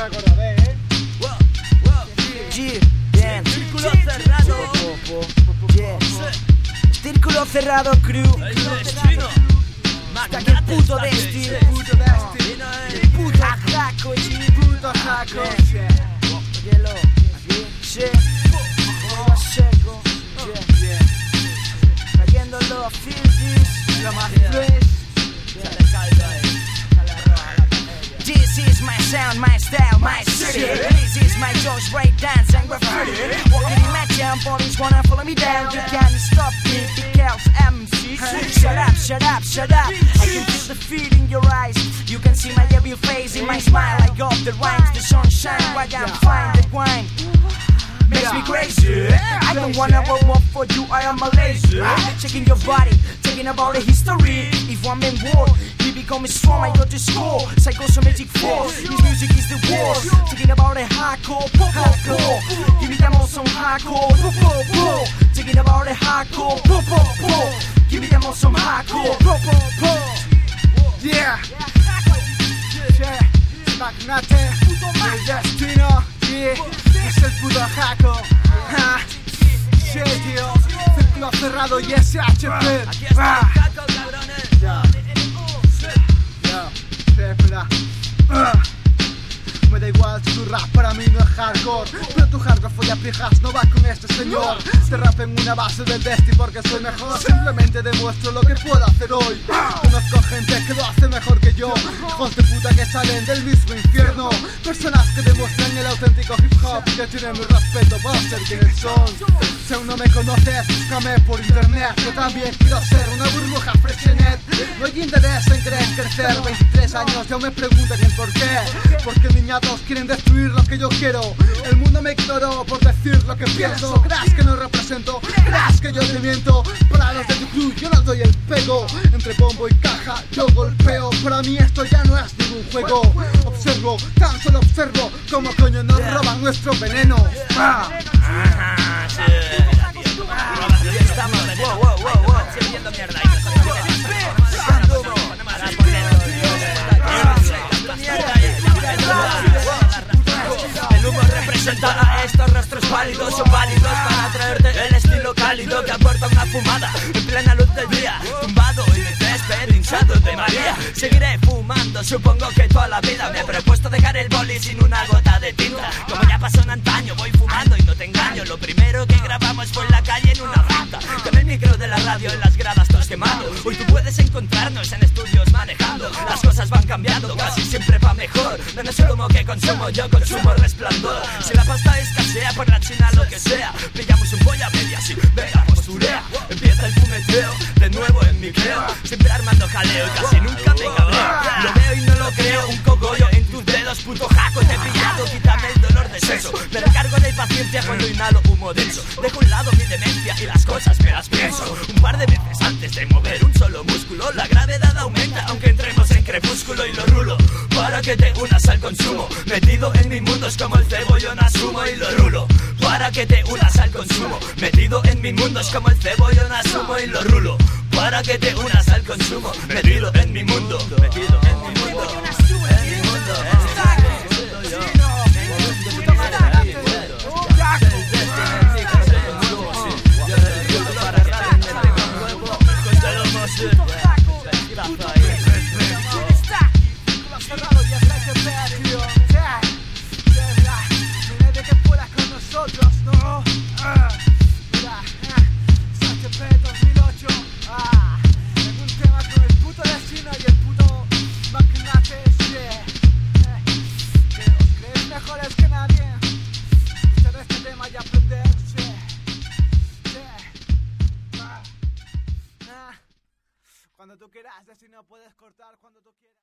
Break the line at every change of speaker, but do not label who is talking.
me acordaré,
Bien.
Círculo cerrado.
Círculo cerrado, crew.
El destino.
Hasta que el puto destino. El puto jaco,
puto jaco.
Hielo. Sí. Nueva seco. Trayéndolo a Filthies.
Lo más fresh.
This is my sound, my style, my city. This is my Josh break dance and graffiti. Walking in my town, police wanna follow me down. You can't stop me because MC. Shut up, shut up, shut up. I can feel the fear in your eyes. You can see my evil face in my smile. I got the rhymes, the sunshine, why I'm fine, the wine makes me crazy. I don't wanna work for you, I am a lazy. Checking your body, talking about the history. If one man war, he become strong, I got the score. Psychosomatic force, his music is the war. Talking about the hardcore, po. Give me them all some hardcore, po. Talking about the hardcore, po. Give me them all some hardcore, po.
Yeah. Magnate, el destino, es el puto jaco. Sí, tío, círculo cerrado y SHP.
Aquí está el jaco, cabrones.
Espera. Me da igual si tu rap para mí no es hardcore, pero tu hardcore follapijas no va con este señor. Te rap en una base del desti porque soy mejor. Simplemente demuestro lo que puedo hacer hoy. Conozco gente que lo hace mejor que yo, hijos de puta que salen del mismo infierno. Personas que demuestran el auténtico hip hop y que tienen mi respeto por ser quienes son. Si aún no me conoces, búscame por internet. Yo también quiero ser una burbuja freshenet. No hay interés en querer crecer. 23 años ya me preguntan el por qué. Porque niñatos quieren destruir lo que yo quiero. El mundo me ignoró por decir lo que pienso. Creas que no represento, creas que yo te miento. Para los de tu club yo no doy el pego. Entre bombo y caja yo golpeo. Para mí esto ya no es ningún juego. Observo, tan solo observo cómo coño nos roban nuestro veneno.
Estamos, wow. Sirviendo mierda. El humo representa a estos rostros pálidos. Son válidos para traerte el estilo cálido que aporta una fumada en plena luz del día. Tumbado en el césped hinchado de María. Seguiré fumando, supongo que toda la vida. Me he propuesto dejar el boli sin una gota de tinta. Como ya pasó en antaño, voy fumando y no te engaño. Lo primero que grabamos fue en la calle en una rata. Con el micro de la radio en las gradas todos quemando. Hoy tú puedes encontrarnos en estudios manejando. Las cosas van cambiando, casi siempre va mejor. No es el humo que consumo, yo consumo resplandor. Si la pasta escasea por la China lo que sea, pillamos un polla media así, venga posturea. Empieza el fumeteo, de nuevo en mi creo. Siempre armando jaleo y casi nunca me cabreo. Lo veo y no lo creo, un cogollo en tus dedos, puto jaco, te he pillado, quítame el dolor de seso. Me recargo de paciencia cuando inhalo humo denso. Dejo a un lado mi demencia y las cosas me las pienso. Un par de veces antes de mover un solo músculo, la gravedad aumenta aunque entremos en crepúsculo y lo rulo. Para que te unas al consumo, metido en mi mundo es como el cebollón asumo y lo rulo. Para que te unas al consumo, metido en mi mundo es como el cebollón asumo y lo rulo. Para que te unas al consumo, metido en mi mundo, metido en mi mundo, en mi mundo.
Cuando tú quieras, si no puedes cortar cuando tú quieras.